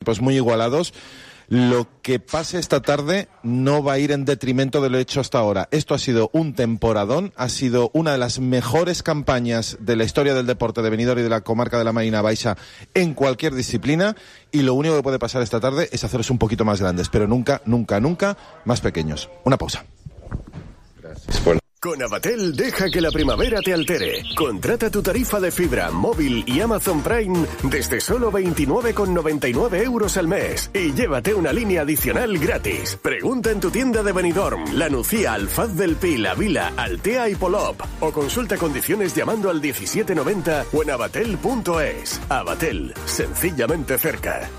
equipos muy igualados. Lo que pase esta tarde no va a ir en detrimento de lo hecho hasta ahora. Esto ha sido un temporadón, ha sido una de las mejores campañas de la historia del deporte de Benidorm y de la comarca de la Marina Baixa en cualquier disciplina, y lo único que puede pasar esta tarde es hacerlos un poquito más grandes, pero nunca, nunca, nunca más pequeños. Una pausa. Gracias. Con Avatel, deja que la primavera te altere. Contrata tu tarifa de fibra, móvil y Amazon Prime desde solo 29,99 € al mes y llévate una línea adicional gratis. Pregunta en tu tienda de Benidorm, La Nucía, Alfaz del Pi, La Vila, Altea y Polop, o consulta condiciones llamando al 1790 o en avatel.es. Avatel, sencillamente cerca.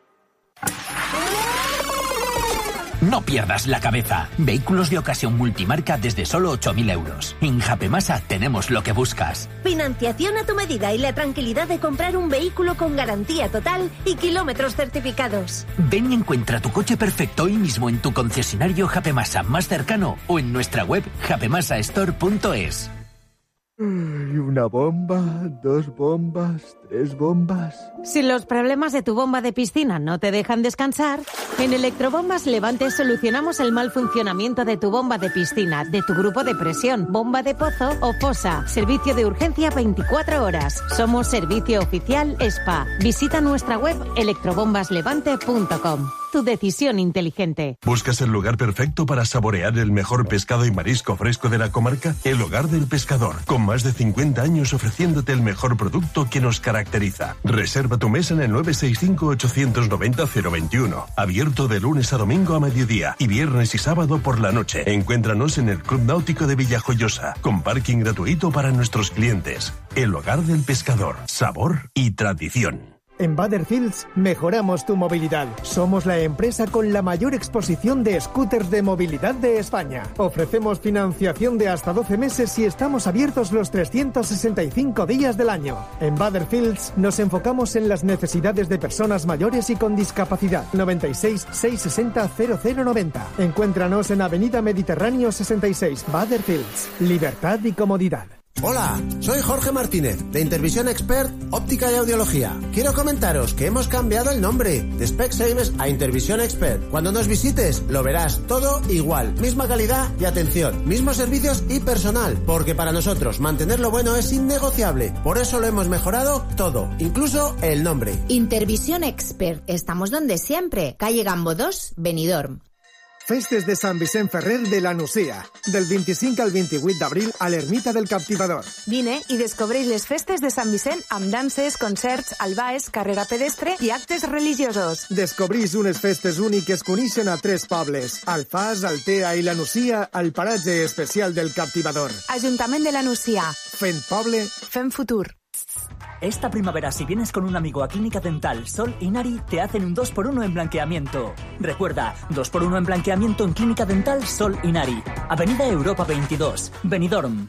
No pierdas la cabeza. Vehículos de ocasión multimarca desde solo 8.000 euros. En Japemasa tenemos lo que buscas. Financiación a tu medida y la tranquilidad de comprar un vehículo con garantía total y kilómetros certificados. Ven y encuentra tu coche perfecto hoy mismo en tu concesionario Japemasa más cercano o en nuestra web japemasastore.es. Una bomba, 2 bombas, 3 bombas... Si los problemas de tu bomba de piscina no te dejan descansar, en Electrobombas Levante solucionamos el mal funcionamiento de tu bomba de piscina, de tu grupo de presión, bomba de pozo o fosa. Servicio de urgencia 24 horas. Somos servicio oficial SPA. Visita nuestra web electrobombaslevante.com. Tu decisión inteligente. ¿Buscas el lugar perfecto para saborear el mejor pescado y marisco fresco de la comarca? El Hogar del Pescador, con más de 50 años ofreciéndote el mejor producto que nos caracteriza. Reserva tu mesa en el 965-890-021. Abierto de lunes a domingo a mediodía y viernes y sábado por la noche. Encuéntranos en el Club Náutico de Villajoyosa, con parking gratuito para nuestros clientes. El Hogar del Pescador, sabor y tradición. En Butterfields mejoramos tu movilidad. Somos la empresa con la mayor exposición de scooters de movilidad de España. Ofrecemos financiación de hasta 12 meses y estamos abiertos los 365 días del año. En Butterfields nos enfocamos en las necesidades de personas mayores y con discapacidad. 96 660 0090. Encuéntranos en Avenida Mediterráneo 66. Butterfields. Libertad y comodidad. Hola, soy Jorge Martínez, de Intervisión Expert, Óptica y Audiología. Quiero comentaros que hemos cambiado el nombre de Specsavers a Intervisión Expert. Cuando nos visites, lo verás todo igual. Misma calidad y atención, mismos servicios y personal. Porque para nosotros mantener lo bueno es innegociable. Por eso lo hemos mejorado todo, incluso el nombre. Intervisión Expert. Estamos donde siempre. Calle Gambo 2, Benidorm. Festes de Sant Vicent Ferrer de la Nucía, del 25 al 28 d'abril a l'Ermita del Captivador. Vine i descobreix les festes de Sant Vicent amb danses, concerts, albaes, carrera pedestre i actes religiosos. Descobrís unes festes úniques que unixen a 3 pobles, Alfàs, Altea i la Nucía, al paratge especial del Captivador. Ajuntament de la Nucía. Fent poble, fent futur. Esta primavera, si vienes con un amigo a Clínica Dental Sol y Nari, te hacen un 2x1 en blanqueamiento. Recuerda, 2x1 en blanqueamiento en Clínica Dental Sol y Nari. Avenida Europa 22, Benidorm.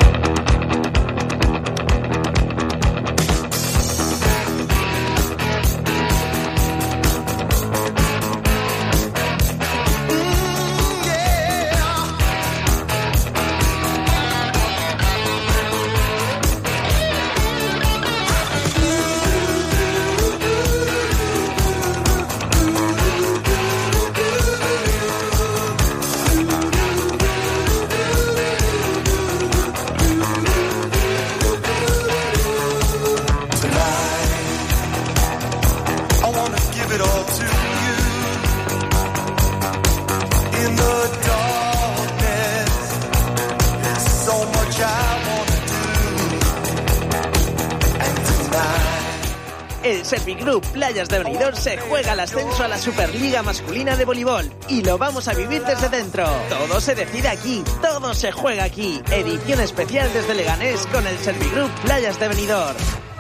El Servigroup Playas de Benidorm se juega el ascenso a la Superliga Masculina de Voleibol y lo vamos a vivir desde dentro. Todo se decide aquí, todo se juega aquí. Edición especial desde Leganés con el Servigroup Playas de Benidorm.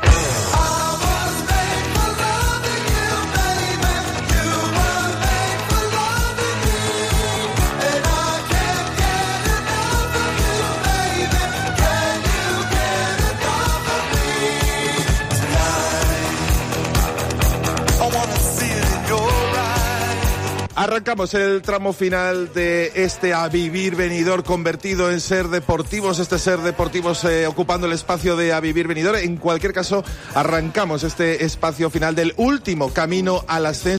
Arrancamos el tramo final de este A Vivir Benidorm convertido en Ser Deportivos, Ser Deportivos ocupando el espacio de A Vivir Benidorm. En cualquier caso, arrancamos este espacio final del último camino al ascenso